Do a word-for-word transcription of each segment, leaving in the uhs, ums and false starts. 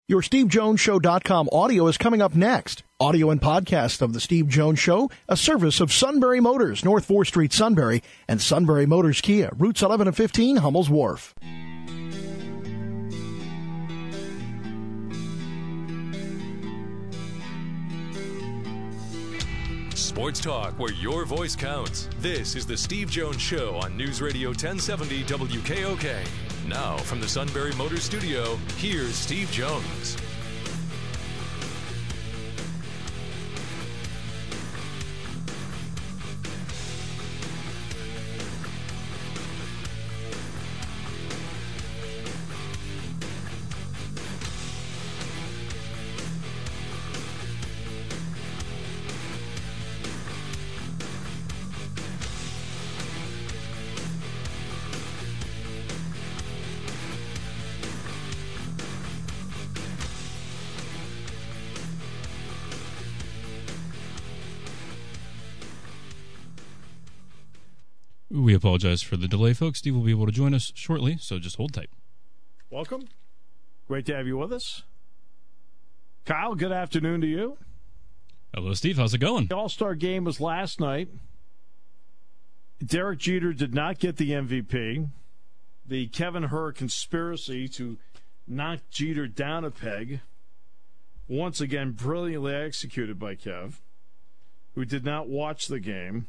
Your Steve Jones Show dot com audio is coming up next. Audio and podcast of The Steve Jones Show, a service of Sunbury Motors, North fourth Street, Sunbury, and Sunbury Motors Kia, routes eleven and fifteen, Hummel's Wharf. Sports talk where your voice counts. This is The Steve Jones Show on News Radio ten seventy W K O K. Now, from the Sunbury Motors Studio, here's Steve Jones. We apologize for the delay, folks. Steve will be able to join us shortly, so just hold tight. Welcome. Great to have you with us. Kyle, good afternoon to you. Hello, Steve. How's it going? The All-Star game was last night. Derek Jeter did not get the M V P. The Kevin Herr conspiracy to knock Jeter down a peg, once again brilliantly executed by Kev, who did not watch the game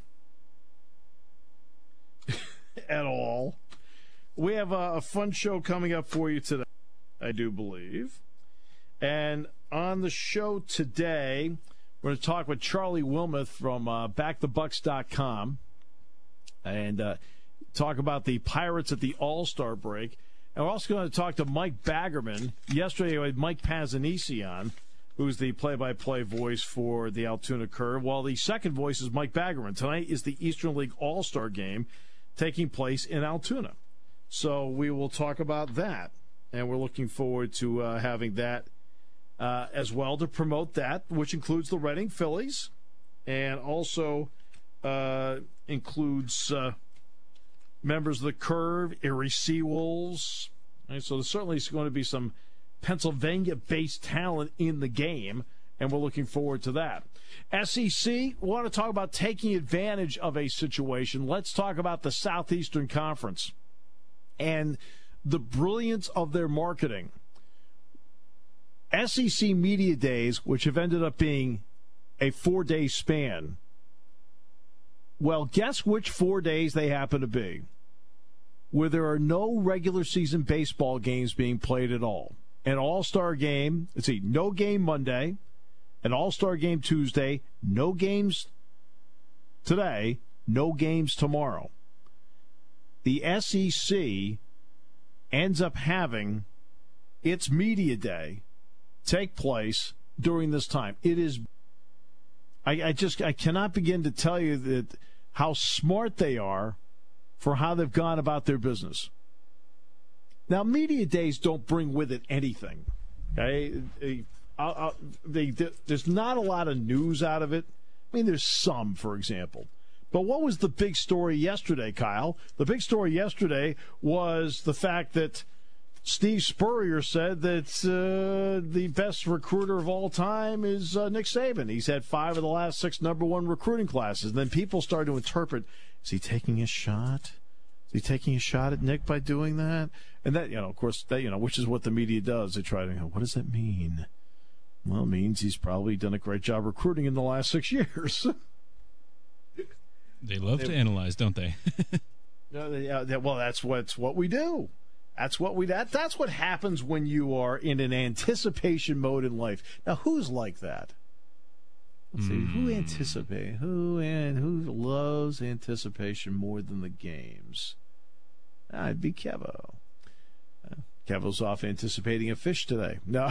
at all. We have a, a fun show coming up for you today, I do believe. And on the show today, we're going to talk with Charlie Wilmoth from uh, back the bucks dot com and uh, talk about the Pirates at the All-Star break. And we're also going to talk to Mike Baggerman. Yesterday, we had Mike Pazzanisi on, who's the play-by-play voice for the Altoona Curve, while the second voice is Mike Baggerman. Tonight is the Eastern League All-Star game taking place in Altoona. So we will talk about that, and we're looking forward to uh, having that uh, as well to promote that, which includes the Reading Phillies and also uh, includes uh, members of the Curve, Erie Seawolves. Right, so there's certainly going to be some Pennsylvania-based talent in the game, and we're looking forward to that. S E C, we want to talk about taking advantage of a situation. Let's talk about the Southeastern Conference and the brilliance of their marketing. S E C Media Days, which have ended up being a four-day span. Well, guess which four days they happen to be, where there are no regular season baseball games being played at all. An all-star game, let's see, no game Monday, an all-star game Tuesday, no games today, no games tomorrow. The S E C ends up having its media day take place during this time. It is, I, I just, I cannot begin to tell you that how smart they are for how they've gone about their business. Now, media days don't bring with it anything. Okay, I'll, I'll, they, there's not a lot of news out of it. I mean, there's some, for example. But what was the big story yesterday, Kyle? The big story yesterday was the fact that Steve Spurrier said that uh, the best recruiter of all time is uh, Nick Saban. He's had five of the last six number one recruiting classes. And then people started to interpret, is he taking a shot? Is he taking a shot at Nick by doing that? And that, you know, of course, that, you know, which is what the media does. They try to, you know, what does that mean? Well, it means he's probably done a great job recruiting in the last six years. They love they, to analyze, don't they? uh, they, well, that's what's what we do. That's what we that that's what happens when you are in an anticipation mode in life. Now, who's like that? Let's see, mm. who anticipate? Who and who loves anticipation more than the games? I'd be Kevo. Uh, Kevo's off anticipating a fish today. No.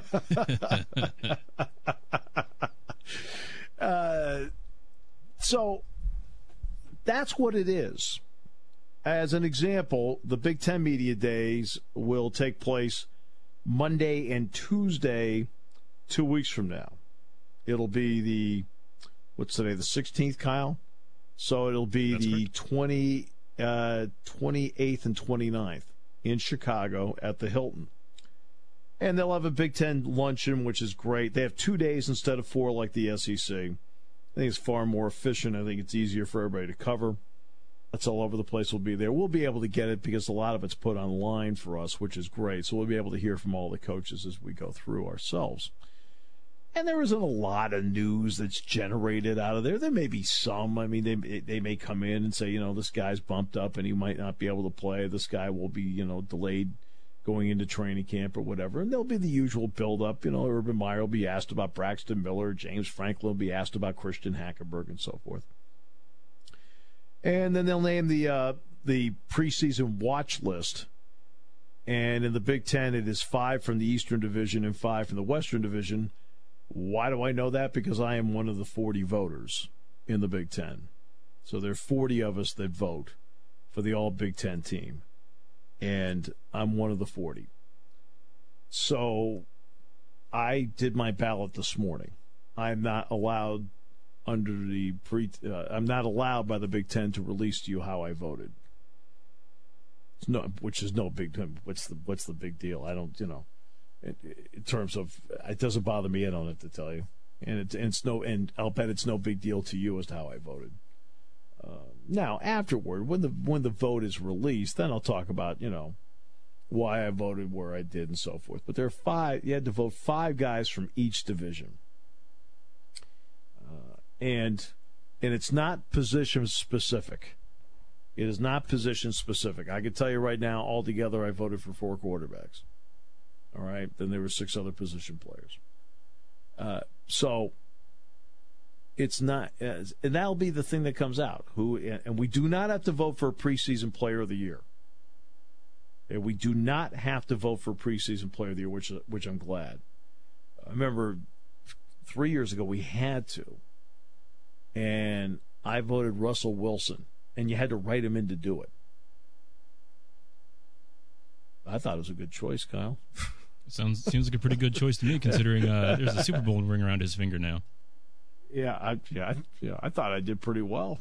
uh, so that's what it is. As an example, the Big Ten Media Days will take place Monday and Tuesday, two weeks from now. It'll be the, what's today, the sixteenth, Kyle? So it'll be That's the twenty, uh, twenty-eighth and twenty-ninth in Chicago at the Hilton. And they'll have a Big Ten luncheon, which is great. They have two days instead of four like the S E C. I think it's far more efficient. I think it's easier for everybody to cover. That's all over the place. We'll be there. We'll be able to get it because a lot of it's put online for us, which is great. So we'll be able to hear from all the coaches as we go through ourselves. And there isn't a lot of news that's generated out of there. There may be some. I mean, they they may come in and say, you know, this guy's bumped up and he might not be able to play. This guy will be, you know, delayed going into training camp or whatever. And there'll be the usual build-up. You know, Urban Meyer will be asked about Braxton Miller. James Franklin will be asked about Christian Hackenberg and so forth. And then they'll name the uh, the preseason watch list. And in the Big Ten, it is five from the Eastern Division and five from the Western Division. Why do I know that? Because I am one of the forty voters in the Big Ten. So there are forty of us that vote for the all Big Ten team. And I'm one of the forty. So I did my ballot this morning. I'm not allowed under the pre. Uh, I'm not allowed by the Big Ten to release to you how I voted. It's no, which is no big. What's the what's the big deal? I don't, you know. In, in terms of, it doesn't bother me. I don't have to tell you, and, it, and it's no. And I'll bet it's no big deal to you as to how I voted. Uh, now, afterward, when the when the vote is released, then I'll talk about, you know, why I voted where I did and so forth. But there are five. You had to vote five guys from each division. Uh, and and it's not position specific. It is not position specific. I can tell you right now, altogether, I voted for four quarterbacks. All right? Then there were six other position players. Uh, so it's not, and that'll be the thing that comes out. Who and we do not have to vote for a preseason player of the year. And we do not have to vote for preseason player of the year, which which I'm glad. I remember three years ago we had to, and I voted Russell Wilson, and you had to write him in to do it. I thought it was a good choice, Kyle. Sounds seems like a pretty good choice to me, considering uh, there's a Super Bowl ring around his finger now. Yeah, I yeah, I, yeah, I thought I did pretty well.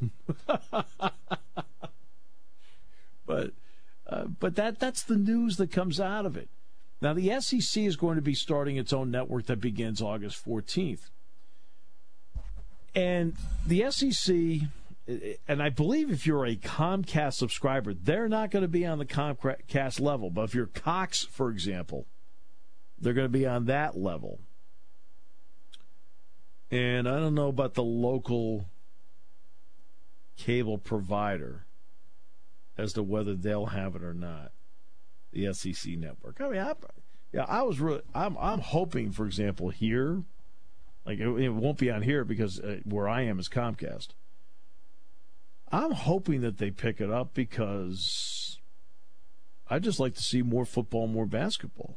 but uh, but that that's the news that comes out of it. Now the S E C is going to be starting its own network that begins August fourteenth. And the S E C, and I believe if you're a Comcast subscriber, they're not going to be on the Comcast level. But if you're Cox, for example, they're going to be on that level. And I don't know about the local cable provider as to whether they'll have it or not, the S E C network. I mean, I, yeah, I was really, I'm, I'm hoping, for example, here, like it, it won't be on here because uh, where I am is Comcast. I'm hoping that they pick it up because I just like to see more football, more basketball.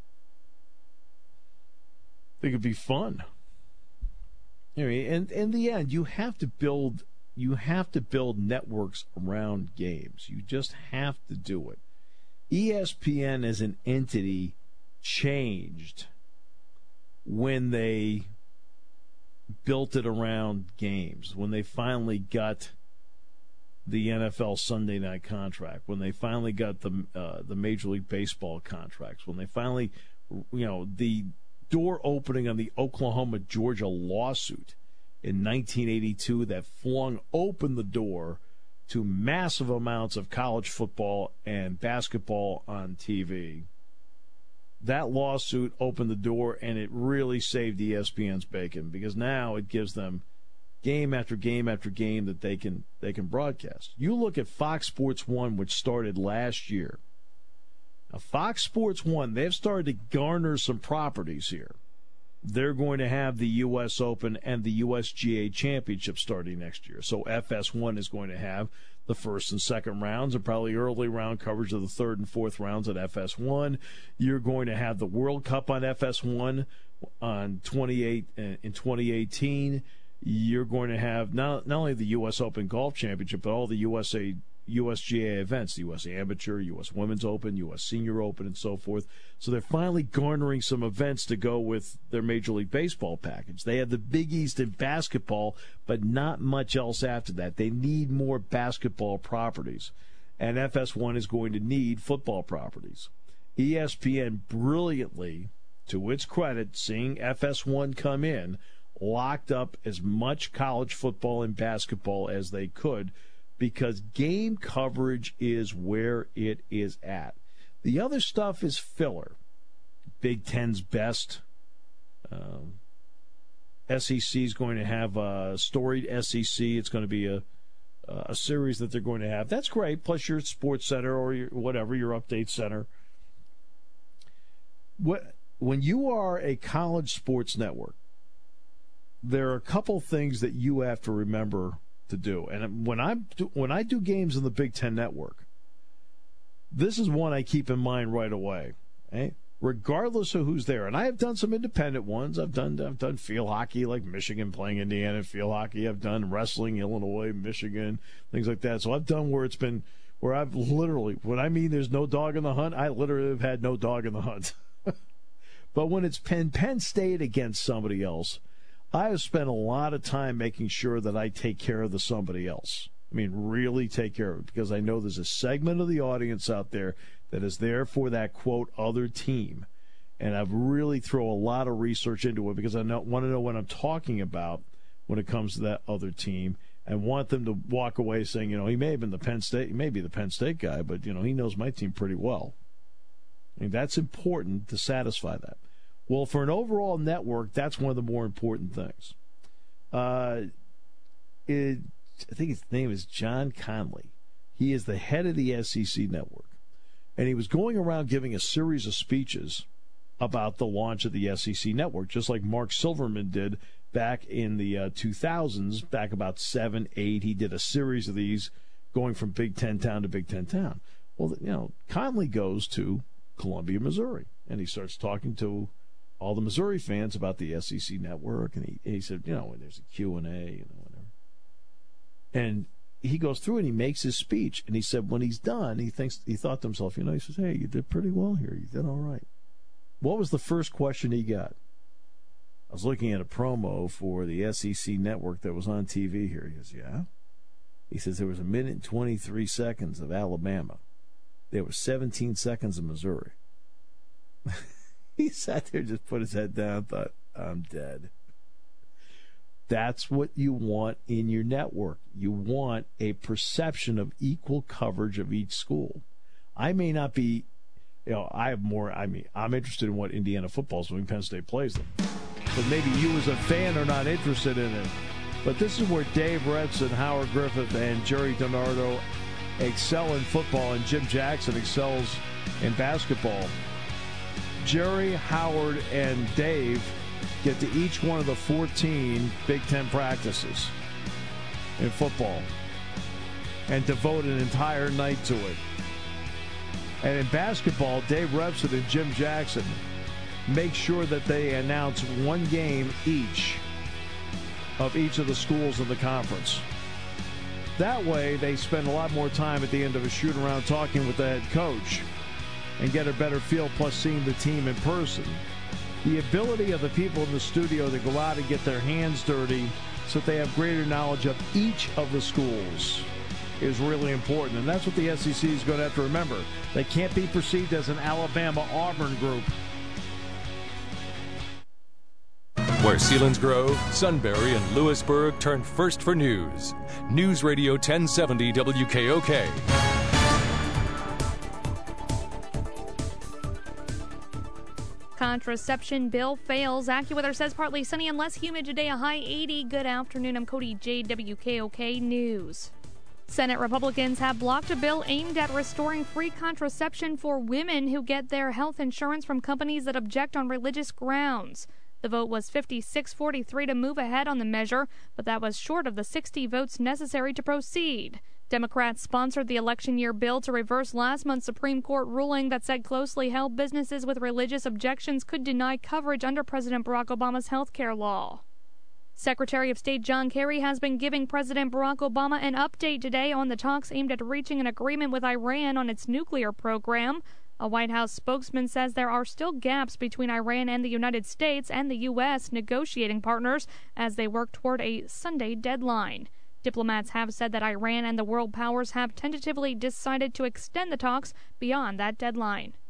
I think it'd be fun. Anyway, and in the end, you have to build you have to build networks around games. You just have to do it. E S P N as an entity changed when they built it around games, when they finally got the N F L Sunday night contract, when they finally got the uh, the Major League Baseball contracts, when they finally, you know, the door opening on the Oklahoma-Georgia lawsuit in nineteen eighty-two that flung open the door to massive amounts of college football and basketball on T V. That lawsuit opened the door, and it really saved E S P N's bacon because now it gives them game after game after game that they can they can broadcast. You look at Fox Sports one, which started last year. Now, Fox Sports one, they've started to garner some properties here. They're going to have the U S Open and the U S G A Championship starting next year. So F S one is going to have the first and second rounds and probably early round coverage of the third and fourth rounds at F S one. You're going to have the World Cup on F S one on twenty-eight in twenty eighteen. You're going to have not, not only the U S Open Golf Championship, but all the U S A U S G A events, the U S Amateur, U S Women's Open, U S Senior Open, and so forth. So they're finally garnering some events to go with their Major League Baseball package. They have the Big East in basketball, but not much else after that. They need more basketball properties. And F S one is going to need football properties. E S P N brilliantly to its credit, seeing F S one come in, locked up as much college football and basketball as they could because game coverage is where it is at. The other stuff is filler. Big Ten's best. Um, S E C is going to have a storied S E C. It's going to be a a series that they're going to have. That's great. Plus your Sports Center or your, whatever, your Update Center. What, when you are a college sports network, there are a couple things that you have to remember to do. And when I do, when I do games in the Big Ten Network, this is one I keep in mind right away. Okay? Regardless of who's there, and I have done some independent ones. I've done I've done field hockey, like Michigan playing Indiana field hockey. I've done wrestling, Illinois, Michigan, things like that. So I've done where it's been where I've literally, when I mean there's no dog in the hunt, I literally have had no dog in the hunt. But when it's Penn Penn State against somebody else, I have spent a lot of time making sure that I take care of the somebody else. I mean, really take care of it, because I know there's a segment of the audience out there that is there for that, quote, other team. And I've really throw a lot of research into it because I know, want to know what I'm talking about when it comes to that other team, and want them to walk away saying, you know, he may have been the Penn State, he may be the Penn State guy, but, you know, he knows my team pretty well. I mean, that's important to satisfy that. Well, for an overall network, that's one of the more important things. Uh, it, I think his name is John Conley. He is the head of the S E C network. And he was going around giving a series of speeches about the launch of the S E C network, just like Mark Silverman did back in the uh, two thousands, back about seven, eight. He did a series of these going from Big Ten town to Big Ten town. Well, you know, Conley goes to Columbia, Missouri, and he starts talking to all the Missouri fans about the S E C network, and he, he said, you know, there's a Q and A, you know, whatever. And he goes through and he makes his speech, and he said when he's done, he thinks he thought to himself, you know, he says, hey, you did pretty well here. You did all right. What was the first question he got? I was looking at a promo for the S E C network that was on T V here. He goes, yeah. He says there was a minute and twenty-three seconds of Alabama. There was seventeen seconds of Missouri. He sat there, just put his head down, thought, I'm dead. That's what you want in your network. You want a perception of equal coverage of each school. I may not be, you know, I have more, I mean, I'm interested in what Indiana football is when Penn State plays them. But maybe you as a fan are not interested in it. But this is where Dave Retz, Howard Griffith, and Jerry DiNardo excel in football, and Jim Jackson excels in basketball. Jerry, Howard, and Dave get to each one of the fourteen Big Ten practices in football and devote an entire night to it. And in basketball, Dave Repson and Jim Jackson make sure that they announce one game each of each of the schools in the conference. That way, they spend a lot more time at the end of a shoot-around talking with the head coach and get a better feel, plus seeing the team in person. The ability of the people in the studio to go out and get their hands dirty so that they have greater knowledge of each of the schools is really important. And that's what the S E C is going to have to remember. They can't be perceived as an Alabama-Auburn group. Where Selinsgrove, Sunbury, and Lewisburg turn first for news. News Radio ten seventy W K O K. Contraception bill fails. AccuWeather says partly sunny and less humid today, a high eighty. Good afternoon. I'm Cody J, W K O K News. Senate Republicans have blocked a bill aimed at restoring free contraception for women who get their health insurance from companies that object on religious grounds. The vote was fifty-six forty-three to move ahead on the measure, but that was short of the sixty votes necessary to proceed. Democrats sponsored the election year bill to reverse last month's Supreme Court ruling that said closely held businesses with religious objections could deny coverage under President Barack Obama's health care law. Secretary of State John Kerry has been giving President Barack Obama an update today on the talks aimed at reaching an agreement with Iran on its nuclear program. A White House spokesman says there are still gaps between Iran and the United States and the U S negotiating partners as they work toward a Sunday deadline. Diplomats have said that Iran and the world powers have tentatively decided to extend the talks beyond that deadline.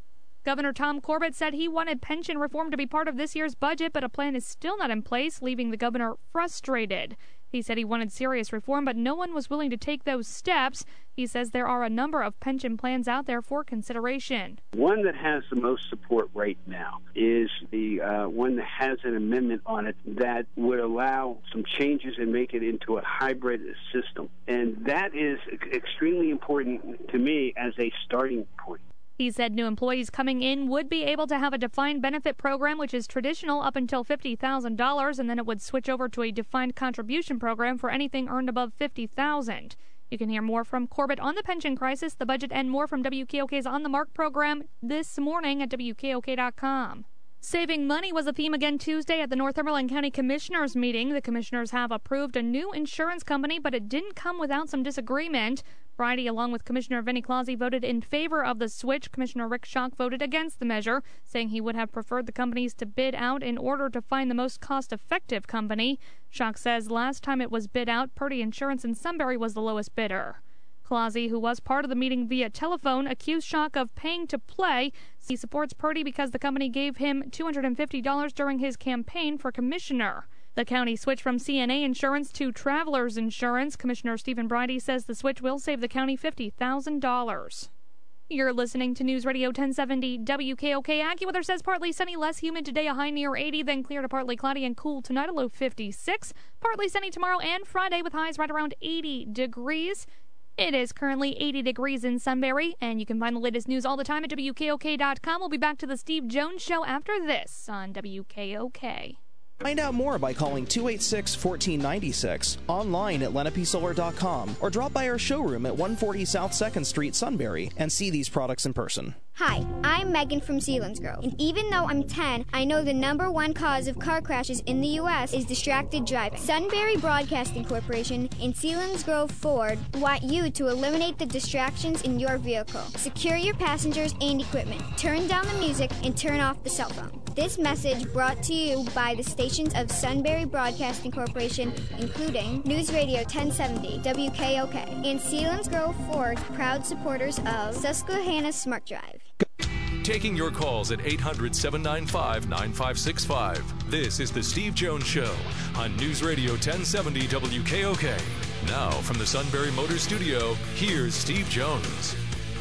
Governor Tom Corbett said he wanted pension reform to be part of this year's budget, but a plan is still not in place, leaving the governor frustrated. He said he wanted serious reform, but no one was willing to take those steps. He says there are a number of pension plans out there for consideration. One that has the most support right now is the uh, one that has an amendment on it that would allow some changes and make it into a hybrid system. And that is extremely important to me as a starting point. He said new employees coming in would be able to have a defined benefit program, which is traditional up until fifty thousand dollars, and then it would switch over to a defined contribution program for anything earned above fifty thousand dollars. You can hear more from Corbett on the pension crisis, the budget, and more from W K O K's On the Mark program this morning at W K O K dot com. Saving money was a theme again Tuesday at the Northumberland County Commissioners meeting. The commissioners have approved a new insurance company, but it didn't come without some disagreement. Friday, along with Commissioner Vinnie Clausy, voted in favor of the switch. Commissioner Rick Schock voted against the measure, saying he would have preferred the companies to bid out in order to find the most cost-effective company. Schock says last time it was bid out, Purdy Insurance in Sunbury was the lowest bidder. Clausy, who was part of the meeting via telephone, accused Schock of paying to play. He supports Purdy because the company gave him two hundred fifty dollars during his campaign for commissioner. The county switched from C N A Insurance to Travelers Insurance. Commissioner Stephen Bridey says the switch will save the county fifty thousand dollars. You're listening to News Radio ten seventy W K O K. AccuWeather says partly sunny, less humid today, a high near eighty, then clear to partly cloudy and cool tonight, a low fifty-six. Partly sunny tomorrow and Friday with highs right around eighty degrees. It is currently eighty degrees in Sunbury, and you can find the latest news all the time at W K O K dot com. We'll be back to the Steve Jones Show after this on W K O K. Find out more by calling two eight six, one four nine six, online at Lenape Solar dot com, or drop by our showroom at one forty South second Street, Sunbury, and see these products in person. Hi, I'm Megan from Selinsgrove, and even though I'm ten, I know the number one cause of car crashes in the U S is distracted driving. Sunbury Broadcasting Corporation and Selinsgrove Ford want you to eliminate the distractions in your vehicle. Secure your passengers and equipment, turn down the music, and turn off the cell phone. This message brought to you by the stations of Sunbury Broadcasting Corporation, including News Radio ten seventy W K O K, and Selinsgrove Ford, proud supporters of Susquehanna Smart Drive. Taking your calls at eight hundred, seven nine five, nine five six five. This is The Steve Jones Show on News Radio ten seventy W K O K. Now, from the Sunbury Motors Studio, here's Steve Jones.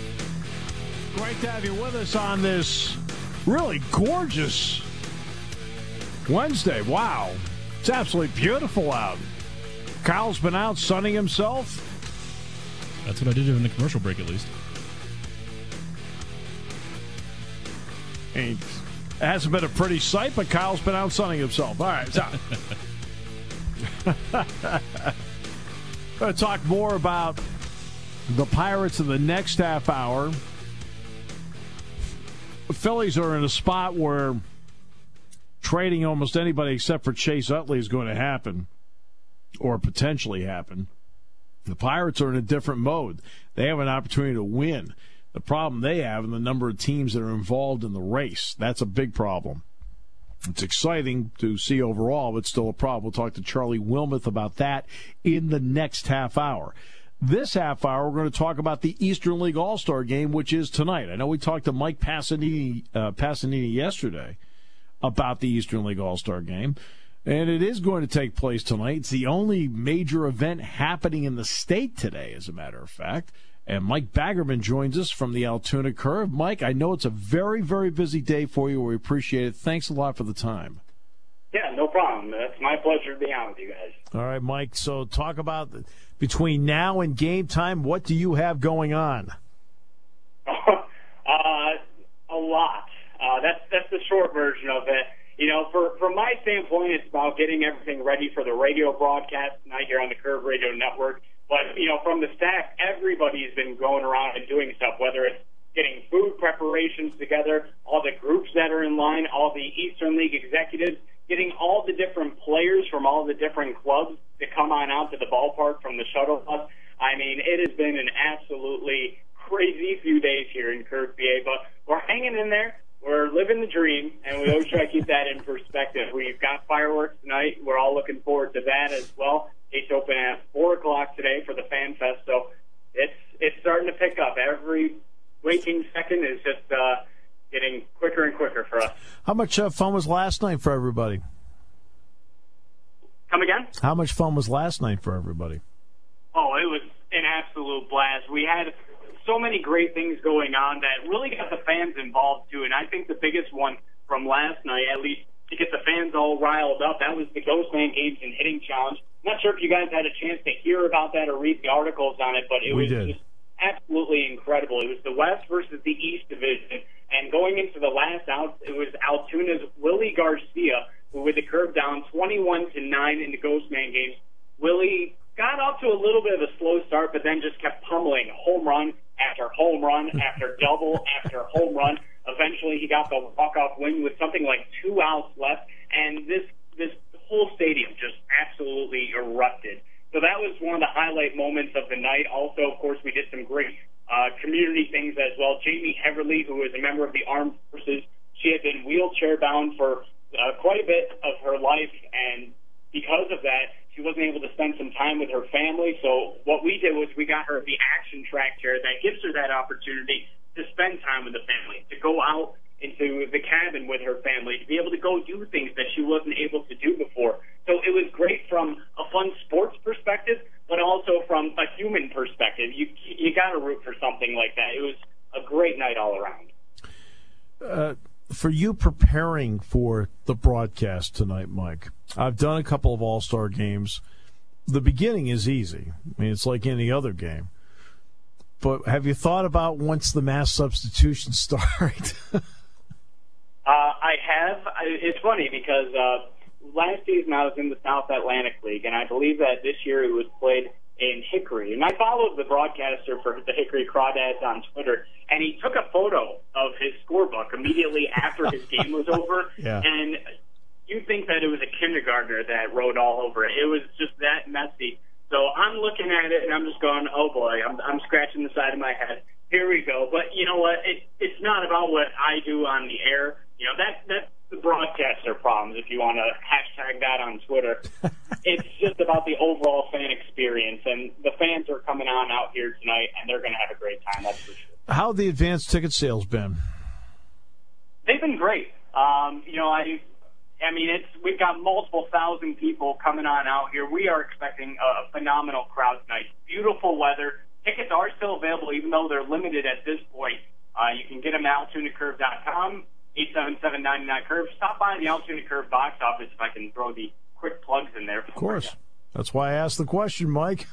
Great to have you with us on this really gorgeous Wednesday. Wow. It's absolutely beautiful out. Kyle's been out sunning himself. That's what I did in the commercial break, at least. It hasn't been a pretty sight, but Kyle's been out sunning himself. All right, so. Going to talk more about the Pirates in the next half hour. The Phillies are in a spot where trading almost anybody except for Chase Utley is going to happen, or potentially happen. The Pirates are in a different mode. They have an opportunity to win. The problem they have and the number of teams that are involved in the race, that's a big problem. It's exciting to see overall, but still a problem. We'll talk to Charlie Wilmoth about that in the next half hour. This half hour, we're going to talk about the Eastern League All-Star Game, which is tonight. I know we talked to Mike Passanini, uh, Passanini yesterday about the Eastern League All-Star Game, and it is going to take place tonight. It's the only major event happening in the state today, as a matter of fact. And Mike Baggerman joins us from the Altoona Curve. Mike, I know it's a very, very busy day for you. We appreciate it. Thanks a lot for the time. Yeah, no problem. It's my pleasure to be on with you guys. All right, Mike. So talk about the, between now and game time, what do you have going on? uh, a lot. Uh, that's that's the short version of it. You know, for from my standpoint, it's about getting everything ready for the radio broadcast tonight here on the Curve Radio Network. But, you know, from the staff, everybody's been going around and doing stuff, whether it's getting food preparations together, all the groups that are in line, all the Eastern League executives, getting all the different players from all the different clubs to come on out to the ballpark from the shuttle bus. I mean, it has been an absolutely crazy few days here in Curve, P A, but we're hanging in there. We're living the dream, and we always try to keep that in perspective. We've got fireworks tonight. We're all looking forward to that as well. Gates open at four o'clock today for the Fan Fest, so it's it's starting to pick up. Every waking second is just uh, getting quicker and quicker for us. How much uh, fun was last night for everybody? Come again? How much fun was last night for everybody? Oh, it was an absolute blast. We had so many great things going on that really got the fans involved, too. And I think the biggest one from last night, at least to get the fans all riled up, that was the Ghostman Games and Hitting Challenge. I'm not sure if you guys had a chance to hear about that or read the articles on it, but it we was did. just absolutely incredible. It was the West versus the East Division. And going into the last out, it was Altoona's Willie Garcia, who with the curve down twenty-one to nine in the Ghostman Games. Willie got off to a little bit of a slow start, but then just kept pummeling home run after home run after double after home run. Eventually, he got the walk-off win with something like two outs left, and this this whole stadium just absolutely erupted. So that was one of the highlight moments of the night. Also, of course, we did some great uh, community things as well. Jamie Heverly, who is a member of the Armed Forces, she had been wheelchair-bound for uh, quite a bit of her life, and because of that, she wasn't able to spend some time with her family. So what we did was we got her the action track chair that gives her that opportunity to spend time with the family, to go out into the cabin with her family, to be able to go do things that she wasn't able to do before. So it was great from a fun sports perspective, but also from a human perspective. You you got to root for something like that. It was a great night all around. Uh, for you preparing for the broadcast tonight, Mike, I've done a couple of All-Star games. The beginning is easy. I mean, it's like any other game. But have you thought about once the mass substitutions start? uh, I have. I, it's funny because uh, last season I was in the South Atlantic League, and I believe that this year it was played in Hickory. And I followed the broadcaster for the Hickory Crawdads on Twitter, and he took a photo of his scorebook immediately after his game was over. Yeah. And you'd think that it was a kindergartner that wrote all over it. It was just that messy. So I'm looking at it, and I'm just going, oh, boy, I'm, I'm scratching the side of my head. Here we go. But you know what? It, it's not about what I do on the air. You know, that, that's the broadcaster problems, if you want to hashtag that on Twitter. It's just about the overall fan experience, and the fans are coming on out here tonight, and they're going to have a great time, that's for sure. How have the advanced ticket sales been? They've been great. Um, you know, I... I mean, it's we've got multiple thousand people coming on out here. We are expecting a phenomenal crowd tonight. Beautiful weather. Tickets are still available, even though they're limited at this point. Uh, you can get them at Altoona Curve dot com, eight seven seven, nine nine curve. Stop by the Altoona Curve box office if I can throw the quick plugs in there. Of course. That's why I asked the question, Mike.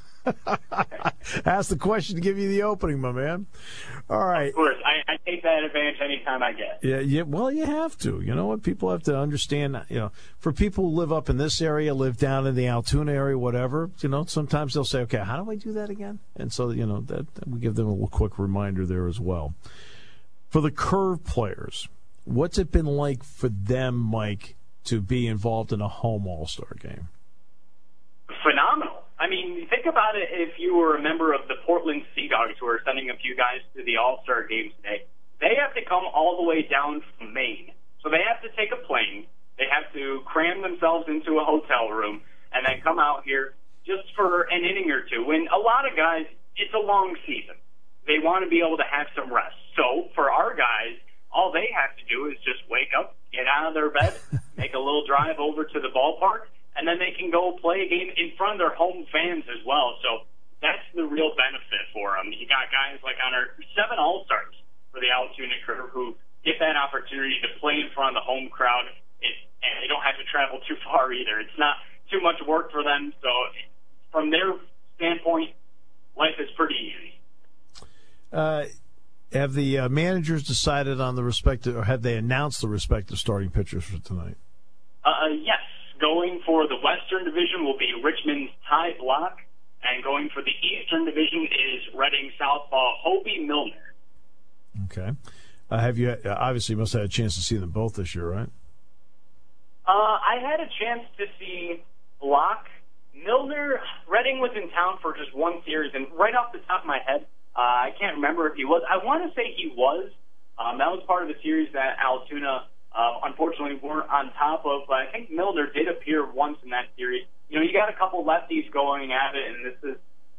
Ask the question to give you the opening, my man. All right. Of course. I, I take that advantage anytime I get. Yeah, yeah. Well, you have to. You know what? People have to understand, you know, for people who live up in this area, live down in the Altoona area, whatever, you know, sometimes they'll say, okay, how do I do that again? And so, you know, that, that we give them a little quick reminder there as well. For the Curve players, what's it been like for them, Mike, to be involved in a home All-Star game? Phenomenal. I mean, think about it if you were a member of the Portland Sea Dogs who are sending a few guys to the All-Star games today. They have to come all the way down from Maine. So they have to take a plane. They have to cram themselves into a hotel room and then come out here just for an inning or two. When a lot of guys, it's a long season. They want to be able to have some rest. So for our guys, all they have to do is just wake up, get out of their bed, make a little drive over to the ballpark, and then they can go play a game in front of their home fans as well. So that's the real benefit for them. You got guys like on our seven All-Stars for the Altoona Curve who get that opportunity to play in front of the home crowd, it, and they don't have to travel too far either. It's not too much work for them. So from their standpoint, life is pretty easy. Uh, have the uh, managers decided on the respective, or have they announced the respective starting pitchers for tonight? Uh, yes. Going for the Western Division will be Richmond's Ty Block, and going for the Eastern Division is Reading Southpaw Hobie Milner. Okay. Uh, have you, uh, obviously, you must have had a chance to see them both this year, right? Uh, I had a chance to see Block. Milner, Reading was in town for just one series, and right off the top of my head, uh, I can't remember if he was. I want to say he was. Um, that was part of the series that Altoona Uh, unfortunately, weren't on top of, but I think Milner did appear once in that series. You know, you got a couple lefties going at it, and this is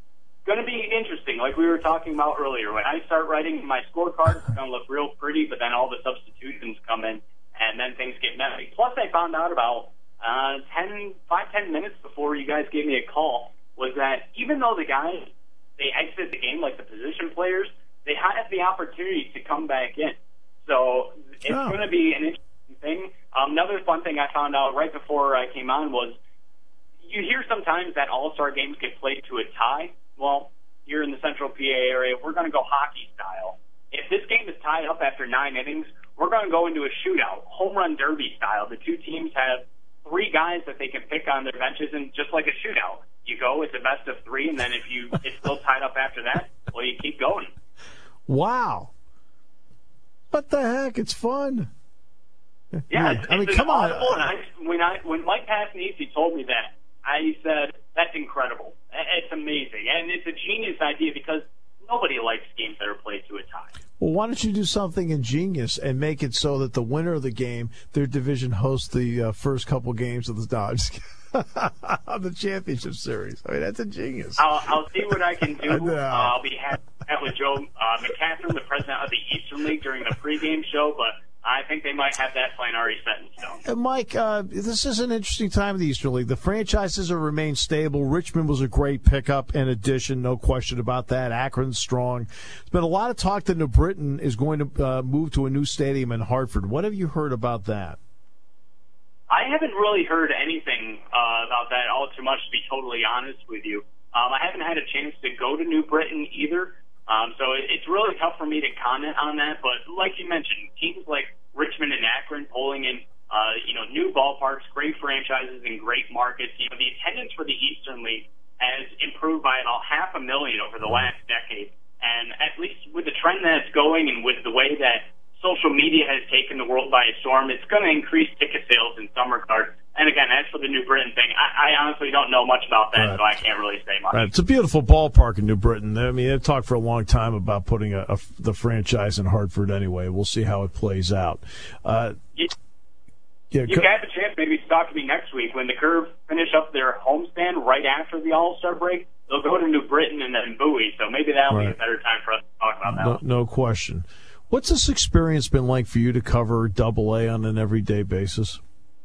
going to be interesting, like we were talking about earlier. When I start writing my scorecard, it's going to look real pretty, but then all the substitutions come in, and then things get messy. Plus, I found out about uh, ten, five, ten minutes before you guys gave me a call was that even though the guys, they exit the game like the position players, they have the opportunity to come back in. So it's oh. going to be an interesting thing. Um, another fun thing I found out right before I came on was you hear sometimes that all-star games get played to a tie. Well, here in the central P A area, we're going to go hockey style. If this game is tied up after nine innings, we're going to go into a shootout, home run derby style. The two teams have three guys that they can pick on their benches, and just like a shootout, you go, it's a best of three, and then if you it's still tied up after that, well, you keep going. Wow. What the heck? It's fun. Yeah, yeah. It's, I mean, it's come on. And I, when, I, when Mike Passanisi told me that, I said, that's incredible. It's amazing. And it's a genius idea because nobody likes games that are played to a tie. Well, why don't you do something ingenious and make it so that the winner of the game, their division hosts the uh, first couple games of the Dodgers on the championship series? I mean, that's ingenious. I'll, I'll see what I can do. No. Uh, I'll be happy to chat with Joe uh, McCatherine, the president of the Eastern League, during the pregame show, but I think they might have that plan already set in stone. And Mike, uh, this is an interesting time in the Eastern League. The franchises have remained stable. Richmond was a great pickup and addition, no question about that. Akron's strong. There's been a lot of talk that New Britain is going to uh, move to a new stadium in Hartford. What have you heard about that? I haven't really heard anything uh, about that all too much, to be totally honest with you. Um, I haven't had a chance to go to New Britain either. Um, so it, it's really tough for me to comment on that. But like you mentioned, teams like Richmond and Akron pulling in, uh, you know, new ballparks, great franchises, and great markets. You know, the attendance for the Eastern League has improved by about half a million over the last decade. And at least with the trend that it's going and with the way that social media has taken the world by a storm, it's going to increase ticket sales in some regard. And again, as for the New Britain thing, I, I honestly don't know much about that, right. So I can't really say much. Right. It's a beautiful ballpark in New Britain. I mean, they've talked for a long time about putting a, a, the franchise in Hartford anyway. We'll see how it plays out. Uh, you yeah, you go- have a chance maybe to talk to me next week when the Curve finish up their homestand right after the All-Star break. They'll go to New Britain and then Bowie, so maybe that'll right. be a better time for us to talk about that no, one. No question. What's this experience been like for you to cover Double A on an everyday basis?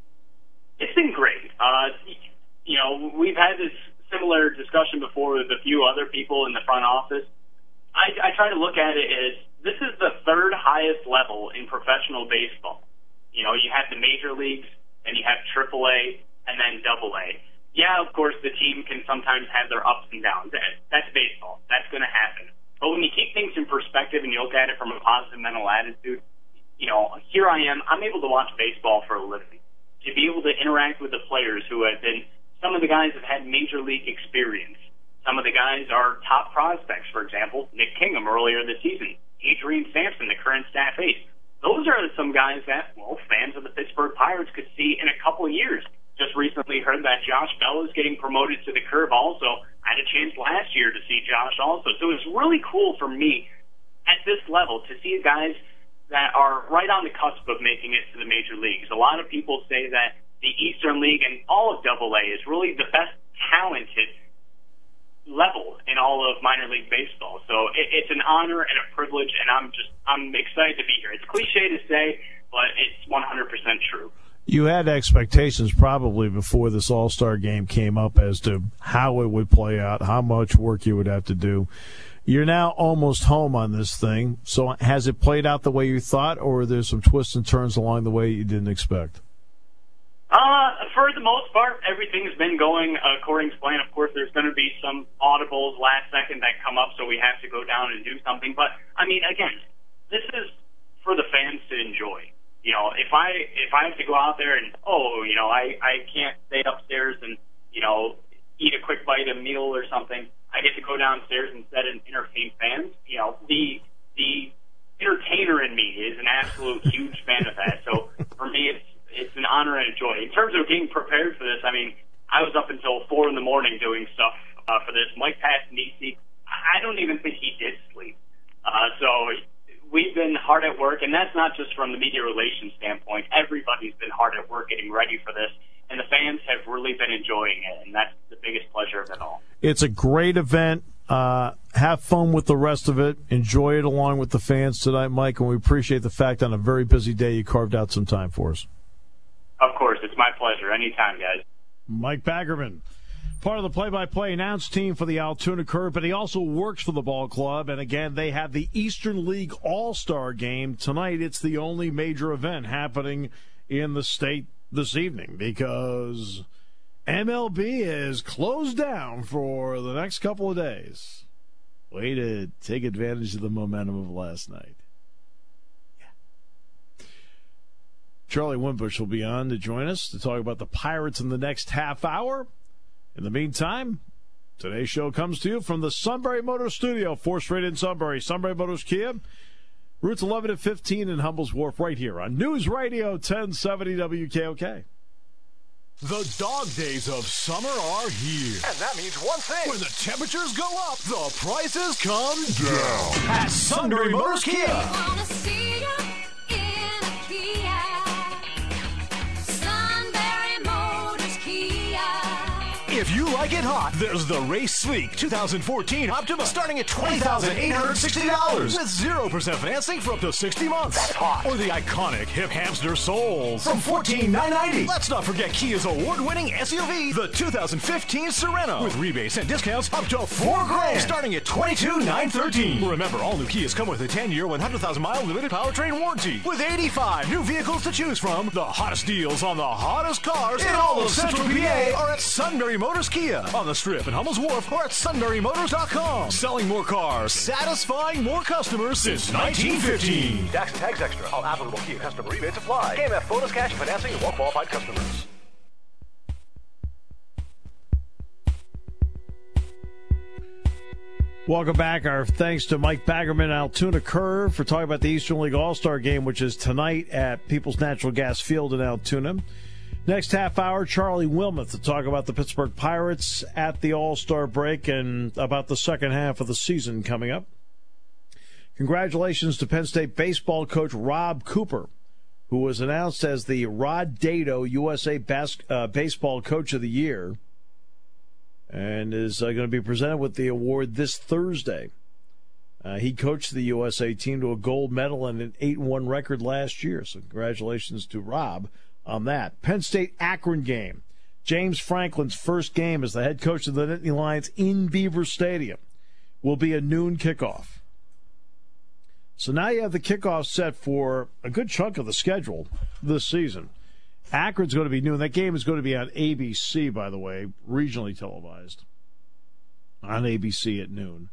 It's been great. Uh, you know, we've had this similar discussion before with a few other people in the front office. I, I try to look at it as this is the third highest level in professional baseball. You know, you have the major leagues, and you have Triple A, and then Double A. Yeah, of course, the team can sometimes have their ups and downs. That's baseball. That's going to happen. But when you keep things in perspective and you look at it from a positive mental attitude, you know, here I am. I'm able to watch baseball for a living. To be able to interact with the players who have been, some of the guys have had major league experience. Some of the guys are top prospects, for example, Nick Kingham earlier this season, Adrian Sampson, the current staff ace. Those are some guys that, well, fans of the Pittsburgh Pirates could see in a couple of years. Just recently heard that Josh Bell is getting promoted to the Curve also. I had a chance last year to see Josh also. So it was really cool for me at this level to see guys that are right on the cusp of making it to the major leagues. A lot of people say that the Eastern League and all of Double A is really the best talented level in all of minor league baseball. So it, it's an honor and a privilege, and I'm just I'm excited to be here. It's cliche to say, but it's one hundred percent true. You had expectations probably before this All-Star game came up as to how it would play out, how much work you would have to do. You're now almost home on this thing. So has it played out the way you thought, or are there some twists and turns along the way you didn't expect? Uh, for the most part, everything's been going according to plan. Of course, there's going to be some audibles last second that come up, so we have to go down and do something. But, I mean, again, this is for the fans to enjoy. You know, if I if I have to go out there and, oh, you know, I, I can't stay upstairs and, you know, eat a quick bite of meal or something, I get to go downstairs instead and entertain fans. You know, the the entertainer in me is an absolute huge fan of that. So for me, it's it's an honor and a joy. In terms of getting prepared for this, I mean, I was up until four in the morning doing stuff uh, for this. Mike Passanisi, I don't even think he did sleep. Uh, so we've been hard at work, and that's not just from the media relations standpoint. Everybody's been hard at work getting ready for this, and the fans have really been enjoying it, and that's the biggest pleasure of it all. It's a great event. Uh, have fun with the rest of it. Enjoy it along with the fans tonight, Mike, and we appreciate the fact on a very busy day you carved out some time for us. Of course. It's my pleasure. Anytime, guys. Mike Baggerman, part of the play-by-play announce team for the Altoona Curve, but he also works for the ball club. And again, they have the Eastern League All-Star Game tonight. It's the only major event happening in the state this evening because M L B is closed down for the next couple of days. Way to take advantage of the momentum of last night. Yeah. Charlie Wimbush will be on to join us to talk about the Pirates in the next half hour. In the meantime, today's show comes to you from the Sunbury Motors Studio, fourth Street in Sunbury. Sunbury Motors Kia, routes eleven and fifteen in Humboldt Wharf, right here on News Radio ten seventy W K O K. The dog days of summer are here. And that means one thing. When the temperatures go up, the prices come down. At Sunbury Motors Kia. I wanna see you in a Kia. Sunbury Motors Kia. If you like it hot, there's the Race Sleek two fourteen Optima starting at twenty thousand eight hundred sixty dollars with zero percent financing for up to sixty months. That's hot. Or the iconic Hip Hamster Soul from fourteen thousand nine hundred ninety dollars. Let's not forget Kia's award-winning S U V, the two thousand fifteen Sereno, with rebates and discounts up to four grand, starting at twenty-two thousand nine hundred thirteen dollars. Remember, all new Kias come with a ten-year, one hundred thousand mile limited powertrain warranty, with eighty-five new vehicles to choose from. The hottest deals on the hottest cars in all of Central P A are at Sunbury Motors Kia on the Strip in Hummel's Wharf or at sunbury motors dot com. Selling more cars, satisfying more customers since nineteen fifteen. Tax and tags extra. All applicable Kia customer rebates apply. K M F bonus cash and financing to well-qualified customers. Welcome back. Our thanks to Mike Baggerman, Altoona Curve, for talking about the Eastern League All-Star Game, which is tonight at People's Natural Gas Field in Altoona. Next half hour, Charlie Wilmoth to talk about the Pittsburgh Pirates at the All-Star break and about the second half of the season coming up. Congratulations to Penn State baseball coach Rob Cooper, who was announced as the Rod Dato U S A Bas- uh, Baseball Coach of the Year and is uh, going to be presented with the award this Thursday. Uh, he coached the U S A team to a gold medal and an eight and one record last year, so congratulations to Rob on that. Penn State Akron game. James Franklin's first game as the head coach of the Nittany Lions in Beaver Stadium will be a noon kickoff. So now you have the kickoff set for a good chunk of the schedule this season. Akron's going to be noon. That game is going to be on A B C, by the way, regionally televised on A B C at noon.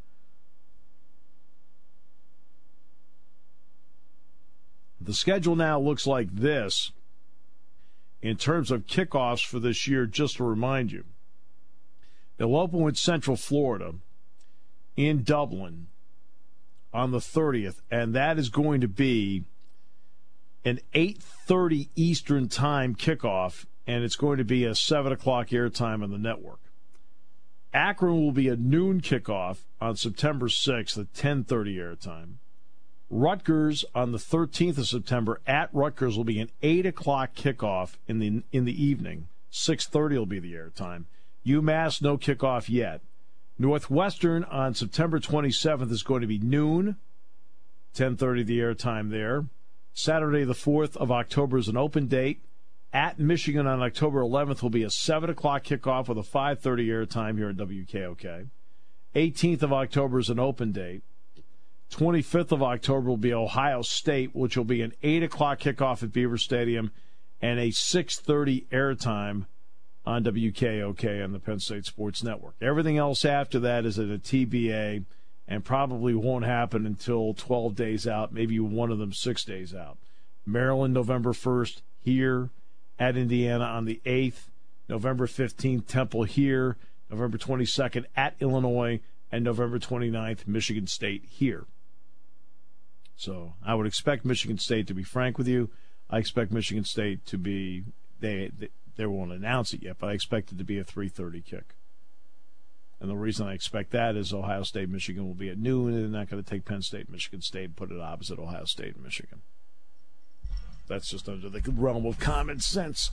The schedule now looks like this. In terms of kickoffs for this year, just to remind you, they'll open with Central Florida in Dublin on the thirtieth, and that is going to be an eight thirty Eastern time kickoff, and it's going to be a seven o'clock airtime on the network. Akron will be a noon kickoff on September sixth at ten thirty airtime. Rutgers on the thirteenth of September at Rutgers will be an eight o'clock kickoff in the in the evening. six thirty will be the airtime. UMass, no kickoff yet. Northwestern on September twenty-seventh is going to be noon, ten thirty the airtime there. Saturday the fourth of October is an open date. At Michigan on October eleventh will be a seven o'clock kickoff with a five thirty airtime here at W K O K. eighteenth of October is an open date. twenty-fifth of October will be Ohio State, which will be an eight o'clock kickoff at Beaver Stadium and a six thirty airtime on W K O K on the Penn State Sports Network. Everything else after that is at a T B A and probably won't happen until twelve days out, maybe one of them six days out. Maryland, November first, here at Indiana on the eighth. November fifteenth, Temple here. November twenty-second at Illinois. And November twenty-ninth, Michigan State here. So I would expect Michigan State, to be frank with you, I expect Michigan State to be, they they, they won't announce it yet, but I expect it to be a three thirty kick. And the reason I expect that is Ohio State, Michigan will be at noon, and they're not going to take Penn State, Michigan State, and put it opposite Ohio State and Michigan. That's just under the realm of common sense.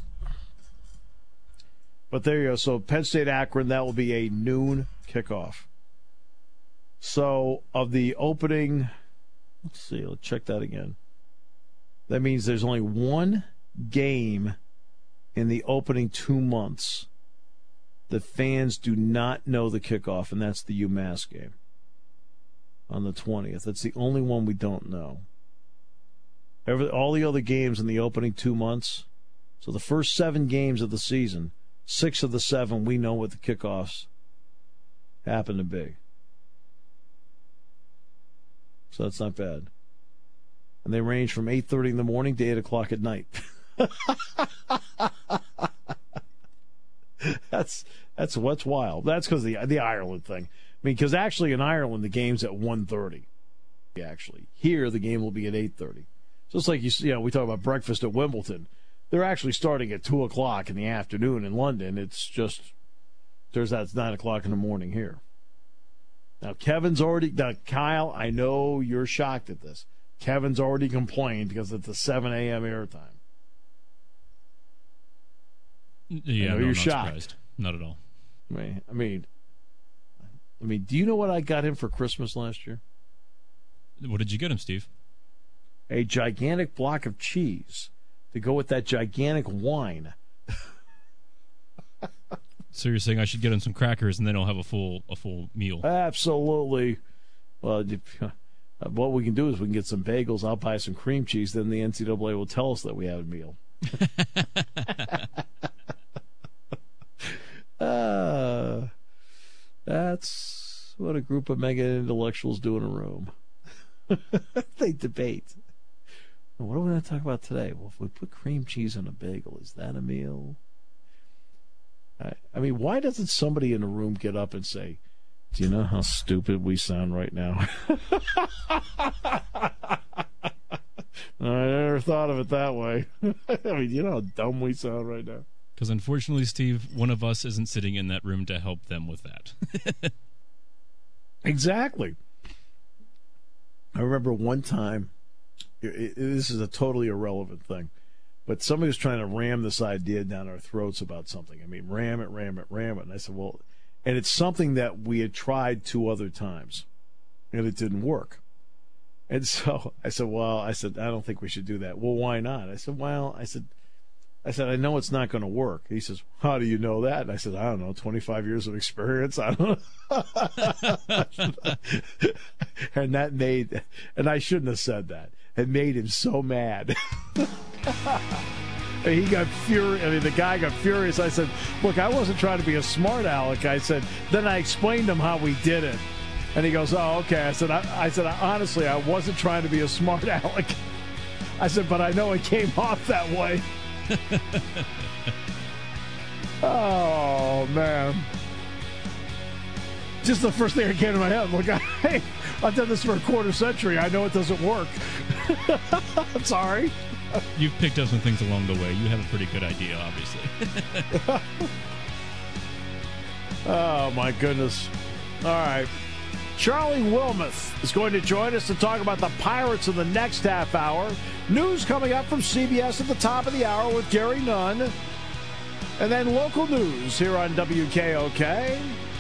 But there you go. So Penn State Akron, that will be a noon kickoff. So of the opening, let's see, let's check that again. That means there's only one game in the opening two months that fans do not know the kickoff, and that's the UMass game on the twentieth. That's the only one we don't know. Every, all the other games in the opening two months, so the first seven games of the season, six of the seven we know what the kickoffs happen to be. So that's not bad. And they range from eight thirty in the morning to eight o'clock at night. that's that's what's wild. That's because the the Ireland thing. I mean, because actually in Ireland the game's at one thirty. Actually, here the game will be at eight thirty. So it's like you see, you know, we talk about breakfast at Wimbledon. They're actually starting at two o'clock in the afternoon in London. It's just turns out it's nine o'clock in the morning here. Now Kevin's already. Now Kyle, I know you're shocked at this. Kevin's already complained because it's a seven a.m. airtime. Yeah, know, no, you're not shocked. surprised. Not at all. I mean, I mean, I mean, do you know what I got him for Christmas last year? What did you get him, Steve? A gigantic block of cheese to go with that gigantic wine. So you're saying I should get him some crackers and then I'll have a full a full meal? Absolutely. Well, what we can do is we can get some bagels. I'll buy some cream cheese. Then the N C double A will tell us that we have a meal. uh, that's what a group of mega intellectuals do in a room. They debate. What are we going to talk about today? Well, if we put cream cheese on a bagel, is that a meal? I, I mean, why doesn't somebody in the room get up and say, do you know how stupid we sound right now? I never thought of it that way. I mean, you know how dumb we sound right now. Because unfortunately, Steve, one of us isn't sitting in that room to help them with that. Exactly. I remember one time, it, it, this is a totally irrelevant thing, but somebody was trying to ram this idea down our throats about something. I mean, ram it, ram it, ram it. And I said, well, and it's something that we had tried two other times, and it didn't work. And so I said, well, I said, I don't think we should do that. Well, why not? I said, well, I said, I said, I know it's not going to work. He says, how do you know that? And I said, I don't know, twenty-five years of experience. I don't know. And that made, and I shouldn't have said that. It made him so mad. And he got furious. I mean, the guy got furious. I said, look, I wasn't trying to be a smart aleck. I said, then I explained to him how we did it. And he goes, oh, okay. I said, I, I said, honestly, I wasn't trying to be a smart aleck. I said, but I know it came off that way. Oh, man. Just the first thing that came to my head. Look, I, I've done this for a quarter century. I know it doesn't work. I'm sorry. You've picked up some things along the way. You have a pretty good idea, obviously. Oh, my goodness. All right. Charlie Wilmoth is going to join us to talk about the Pirates in the next half hour. News coming up from C B S at the top of the hour with Gary Nunn. And then local news here on W K O K.